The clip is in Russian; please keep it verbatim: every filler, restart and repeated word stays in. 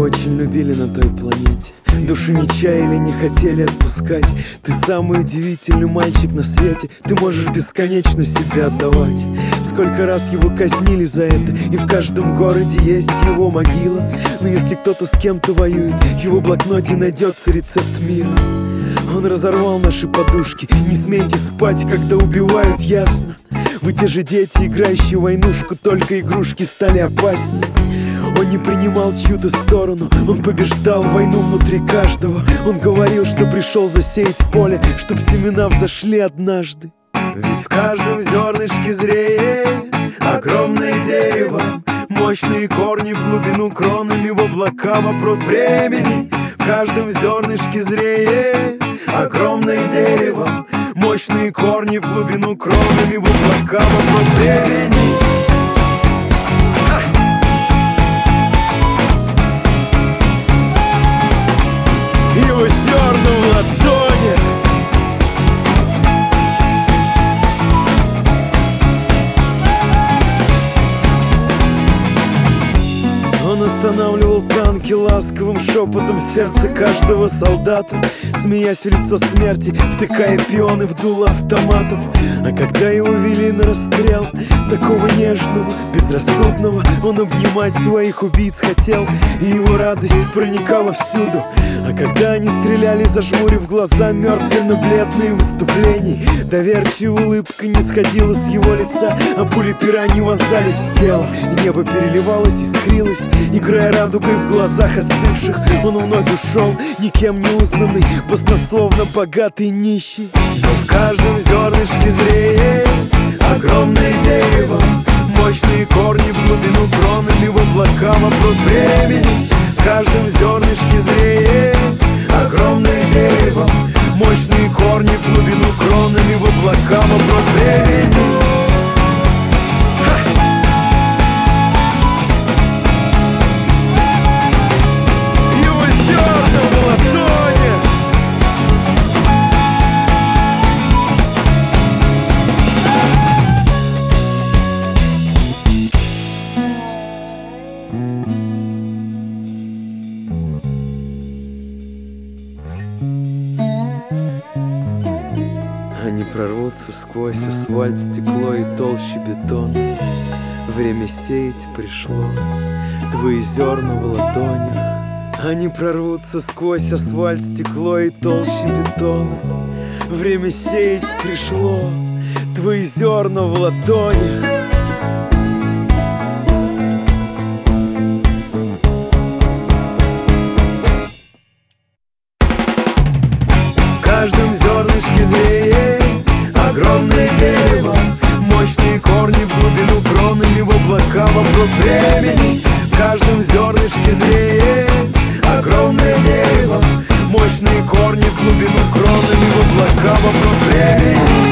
очень любили на той планете, души не чаяли, не хотели отпускать. Ты самый удивительный мальчик на свете, ты можешь бесконечно себя отдавать. Сколько раз его казнили за это, и в каждом городе есть его могила. Но если кто-то с кем-то воюет, в его блокноте найдется рецепт мира. Он разорвал наши подушки, не смейте спать, когда убивают, ясно? Вы те же дети, играющие в войнушку, только игрушки стали опаснее. Он не принимал чью-то сторону, он побеждал войну внутри каждого. Он говорил, что пришел засеять поле, чтоб семена взошли однажды. Ведь в каждом зернышке зреет огромное дерево, мощные корни в глубину кронами в облака, вопрос времени. В каждом зернышке зреет огромное дерево, мощные корни в глубину кронами в облака, вопрос времени. Его зерна в ладонях. Он останавливал танки ласковым шепотом в сердце каждого солдата, смеясь в лицо смерти, втыкая пионы в дуло автоматов. А когда его вели на расстрел, такого нежного, безрассудного, он обнимать своих убийц хотел, и его радость проникала всюду. А когда они стреляли, зажмурив глаза, мертвенно-бледные выступлений, доверчивая улыбка не сходила с его лица, а пули пера не вонзались в тело, и небо переливалось, искрилось, играя радугой в глазах остывших. Он вновь ушел, никем не узнанный, баснословно богатый нищий. Но в каждом зернышке зреет огромное дерево, мощные корни в глубину кронами в облака, вопрос времени. В каждом зернышке зреет огромное дерево, мощные корни в глубину кронами в облака, вопрос времени. Они прорвутся сквозь асфальт, стекло и толще бетона. Время сеять пришло, твои зерна в ладонях. Они прорвутся сквозь асфальт, стекло и толще бетона. Время сеять пришло, твои зерна в ладонях. В каждом зернышке зреет огромное дерево, мощные корни в глубину кронами в облака, вопрос времени. В каждом зернышке зреет огромное дерево, мощные корни в глубину кронами в облака, вопрос времени.